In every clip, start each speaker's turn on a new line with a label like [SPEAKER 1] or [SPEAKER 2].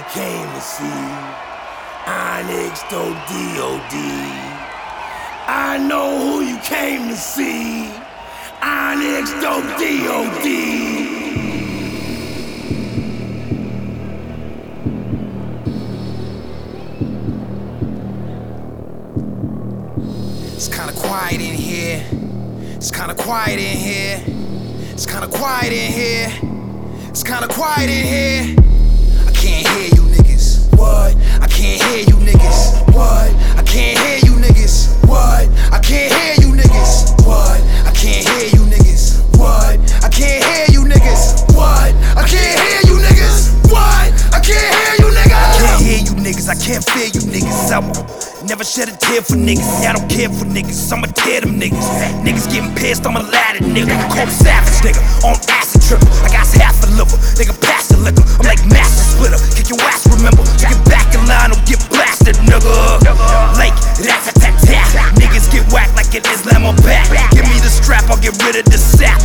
[SPEAKER 1] came to see. Onyx Dope D.O.D. I know who you came to see. Onyx Dope D.O.D.
[SPEAKER 2] It's kinda quiet in here. It's kinda quiet in here. It's kinda quiet in here. It's kinda quiet in here. I can't hear you niggas. What? I can't hear you niggas. What? I can't hear you niggas. What? I can't hear you niggas. What? I can't hear you niggas. What? I can't hear you niggas. What? I can't hear you niggas. What? I can't hear you niggas. I can't hear you niggas. I can't feel you niggas. I never shed a tear for niggas. Yeah, I don't care for niggas. I'ma tear them niggas. Niggas getting pissed, I'm a ladder nigga. Call me savage nigga. On acid tripper. I got half a liver. Nigga pass the liquor. I'm like master splitter. Kick your ass, remember. Get back in line or get blasted, nigga. Like rat-tat-tat-tat. Niggas get whacked like an Islam or back. Give me the strap, I'll get rid of the sap.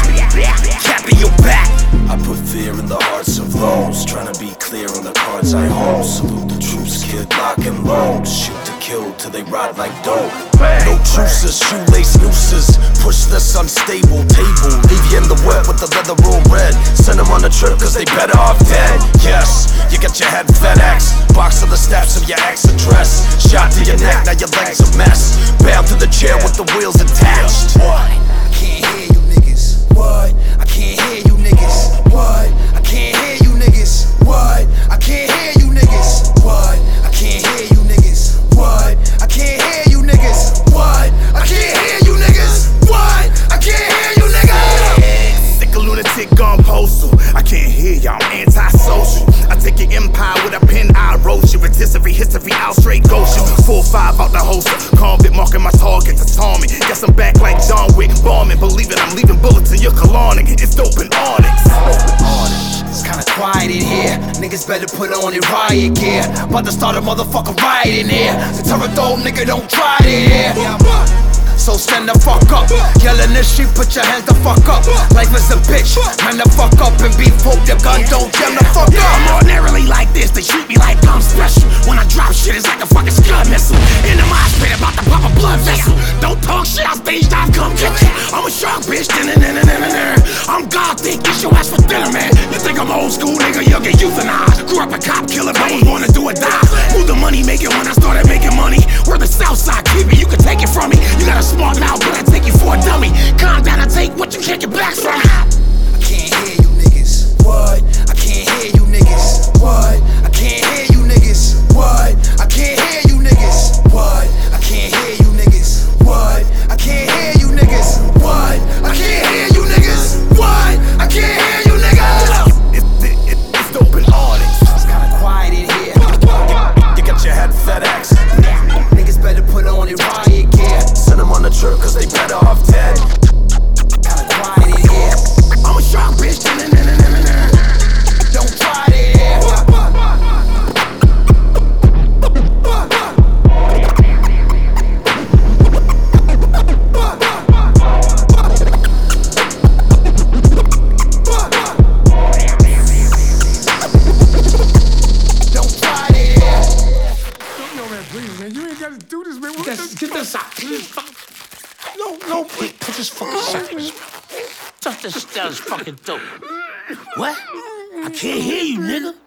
[SPEAKER 2] Cap in your back.
[SPEAKER 3] I put fear in the hearts of those trying to be clear on the cards I hold. Salute the troops, kid, lock and load. Shoot to kill till they ride like dope. No truces, shoelace nooses. Push this unstable table. Leave you in the wet with the leather all red. Send them on a trip cause they better off dead. Yes, you got your head FedEx. Box of the steps of your ex address. Shot to your neck, now your legs a mess. Bound to the chair with the wheels attached.
[SPEAKER 2] What? I can't hear you niggas. What? I can't hear you niggas. What? I can't hear you niggas. What? I can't hear you niggas. What? I can't hear you niggas. What? I can't hear you niggas. What? I can't hear you niggas. What? I can't hear you niggas.
[SPEAKER 1] Sick a lunatic gone postal. I can't hear y'all, I'm antisocial. I take your empire with a pen, I wrote you. Rotisserie history, out straight Goshen. 4-5 out the holster. Convict marking my target to Tommy. Guess I'm back like John Wick, bombing. Believe it, I'm leaving bullets in your colonic. It's dope and onyx.
[SPEAKER 2] It's kinda quiet in here. Niggas better put on their riot gear. About to start a motherfucking riot in here. The terror dome, nigga, don't try it here. So stand the fuck up. Yelling this shit, put your hands the fuck up. Life is a bitch, man the fuck up and be poke the gun, don't jam the fuck up.
[SPEAKER 1] I'm ordinarily like this, they treat me like I'm special. When I drop shit, it's like a fucking scud missile. In the mosh pit, about to pop a blood vessel. Don't talk shit, I stage dive, come get you. I'm a shark bitch, I'm gothic, get your ass for dinner, man. You think I'm old school, nigga, you'll get euthanized. Grew up a cop killer, but was born to do or die. Moved the money making when I started making money. Where the south side keep it, you can take it from me. You got a smart mouth, but I take you for a dummy. Calm down, I take what you can't get back from me.
[SPEAKER 2] I can't hear you niggas. What? I can't hear you niggas. What? I can't hear you niggas. What? I can't hear you niggas. What? I can't hear you niggas. What? I can't hear you niggas. What? I can't hear you niggas. What? I can't hear you niggas.
[SPEAKER 1] It's dope and onyx.
[SPEAKER 2] It's kinda quiet in here.
[SPEAKER 3] You got your head FedEx.
[SPEAKER 2] Niggas better put on their riot gear.
[SPEAKER 3] Send them on the trip cause they better off dead.
[SPEAKER 2] Kinda quiet in here.
[SPEAKER 1] I'm a shark bitch.
[SPEAKER 2] Don't try it here.
[SPEAKER 4] Do this, man.
[SPEAKER 5] Get this out. No, wait. Put this fucking shit in his mouth. Touch this fucking dope.
[SPEAKER 1] What? I can't hear you, nigga.